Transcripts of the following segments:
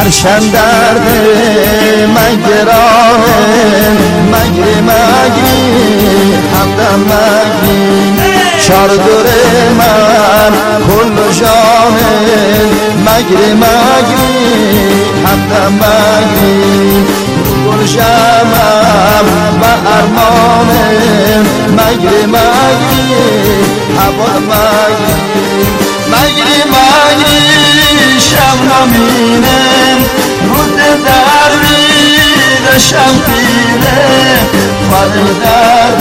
هرشن درد مگران مگری مگری همدم مگری چاردور من کل جاهل مگری مگری همدم مگری گل شمم و ارمانم مگری مگری هوا مگری مگری مگری شب نمینم رود دروید شمپینه فال درد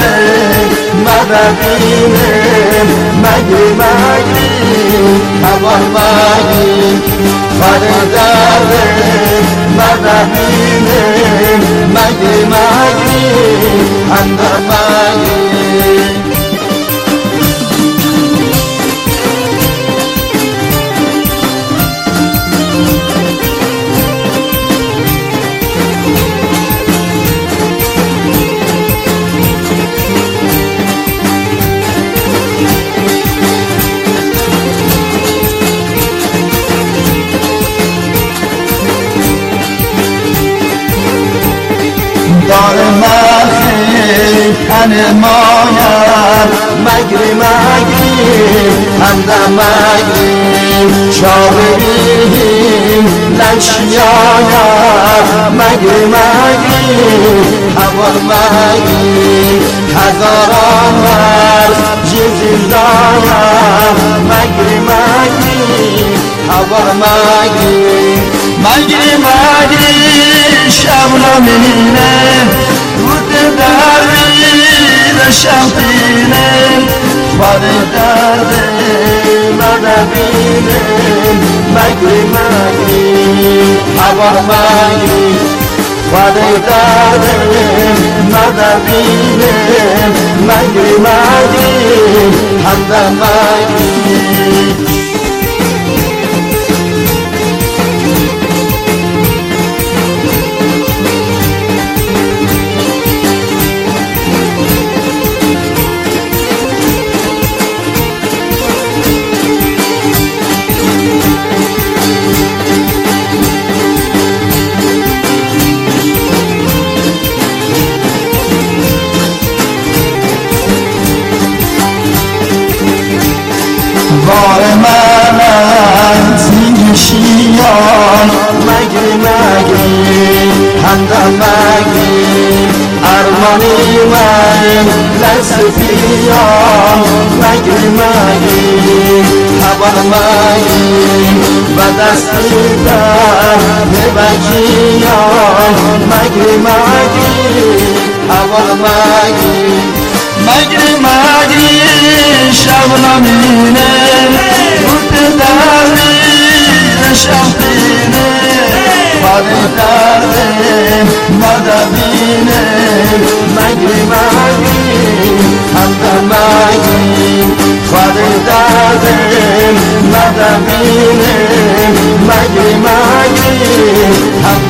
مدبینم مگری مگری هوا مگری فال درد مدبینم مگری مگری اندر مگری دار من تن مایم مگری مگری همدم مگری شاوریم لنشیایم مگری مگری هوار مگری هزاران ورز جزیزایم مگری مگری هوار مگری مگری مگری شب نمینه رود دروید شمپینه فال درد مدبینه مگری مگری هوا مگری فال درد مدبینه مگری مگری همدم مگری بار من زیر شیان مگری مگری همدم مگری ارمانی من لسفیان مگری مگری هوا مگری و دستی در ببکیان مگری مگری هوا مگری مگری مگری شب نمینه رود دروید شمپینه فال درد مدبینه مگری مگری همدم مگری فال درد مدبینه مگری مگری